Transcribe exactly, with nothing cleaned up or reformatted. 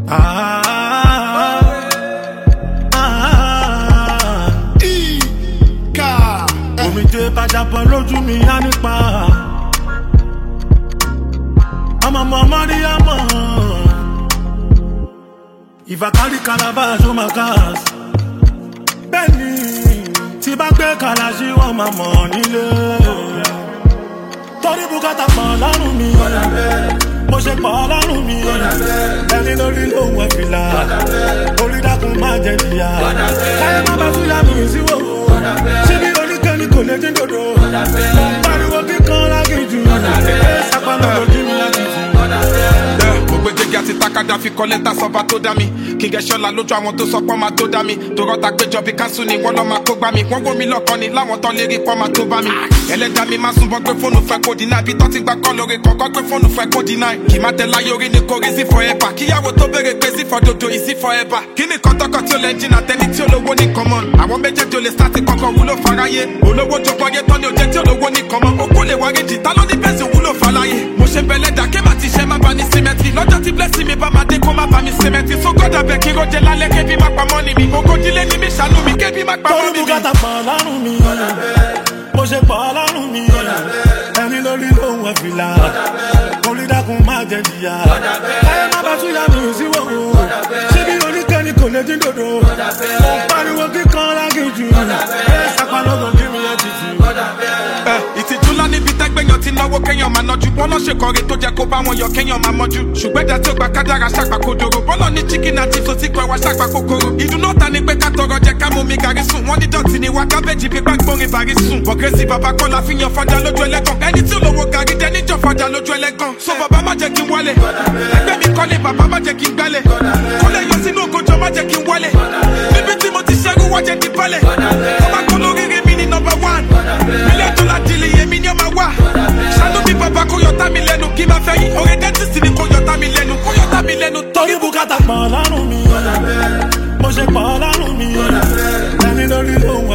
Ah, ah, Ika. Omi jẹ́ bàjàpọ̀ lójú mi á nípa. Ọmọ ọmọ Mariama. If I carry calabash on my cars, Benny, tí bá gbé kalashi wọ́n máa mọ̀ nílé. Torí bùkátà pọ̀ lọ́rùn mi, mo ṣe pọ̀ lọ́rùn mi. Ẹni lórí lóhùn ẹ̀fìlà, orí dákun máa jẹ jìyà. Káyọ̀ má bá túyà mi sí wò. Ṣébí oníkẹ́ni kò lè dín dòdò. Pariwo kíkan lágéjù, sápá lọ́dọ̀ kí mi láti jù. Ògbéjègì àti takada fi kọ lẹ́tà sọ́ba tó dá mi. Kí n gẹ̀ ṣọ́la lójú àwọn tó sọ pọ́ máa tó dá mi. Tòrọ́ ta péjọ bí káńsù ni wọ́n lọ́ máa kó gbá mi. Wọ́n wó mi lọ́kàn ni láwọn tán lérí pọ́ máa tó bá mi. Ẹlẹ́dàá mi máa súnbọ́ gbé fóònù fẹ́ kó dínà. Ibi tó ti gbà kọ́ lórí kọ̀ọ̀kan gbé fóònù fẹ́ kó dínà. Kì má tẹ láyé orí ni kò rí sí forever. Kíyàwó tó béèrè pé sí for dodo is it forever. Kí ni kọ́tọ́kọ́ tí ó lẹ́ jìnnà tẹ́ni tí olówó ní common. Àwọn méjèèjì ò lè start kọ́kọ́ wúlò fáráyé. Olówó jọpọ̀ yé tán ni ò jẹ́ tí olówó ní common. Okó lè wá rédì tá ló ní bẹ́sì wúlò fáláyé. Mo ṣe bẹ̀lẹ̀ dà kí má ti ṣe má ba ní símẹ́tì. Lọ́jọ́ tí blessing mi bá máa dé kó má ba mi símẹ́tì. So God abẹ́ kí rojẹ́ lálẹ́ kébí má pa mọ́ni mi. Ogójìlé ní mi ṣàánú mi kébí má pa mọ́ni mi. Torí bùkátà pọ̀ lọ́rùn mi, mo ṣe pọ̀ lọ́rùn mi. Ẹni lórí lóhùn ẹ̀fìlà, orí dákun máa jẹ jìyà. Káyọ̀ má bá túyà mi sí wò. Ṣébí oníkẹ́ni kò lè dín dòdò. Pariwo kíkan lágéjù, sápá lọ́dọ̀ kí mi láti jù. Ìtìjú ńlá níbi tẹ́gbẹ̀yàn ti náwó kéèyàn máa nájú. Wọ́n lọ́ ṣe kọrin tó jẹ́ kó bá wọn yọ kéèyàn máa mọ́jú. Ṣùgbọ́n ẹ̀dá tí ó gba kádàrá ṣàgbà kodoro. Bọ́lọ̀ ní chicken àti sọ́sí pẹ̀ wá ṣàgbà kòkòrò. Ìdùnnú ọ̀tá ni pé ká tọrọ jẹ ká mú mi gàrí sùn. Wọ́n ní dọ̀tí ni wá kábẹ́jì pípa gbórin bàrí sùn. Bọ̀gẹ́sì bàbá kọ́ la fi yan fọjá lójú ẹlẹ́gàn. Ẹni tí olówó gàrí jẹ níjọ fọjá lójú ẹlẹ́gàn. So bàbá má jẹ́ kí n wálé. Ẹgbẹ́ mi kọ́lé bàbá má jẹ́ kí n gbálẹ̀. Kọ́lé yọ sínú ògójọ má jẹ́ kí n wálé. Níbi tí mo ti ṣẹ́rú wá jẹ́ ti balẹ̀. Ọba kọ́ lóríire mi ní number one. Mílíọ̀nù tó la dìlì èmi ni ó máa wà. Ṣàánú mi bàbá kó yọ̀tá mi lẹ́nu kí n máa fẹ́ yín. Òrè dẹ́tísì ni kó yọ̀tá mi lẹ́nu kó yọ̀tá mi lẹ́nu. Torí bùkátà pọ̀ lọ́rùn mi, mo ṣe pọ̀ lọ́rùn mi. Ẹni lórí lóhùn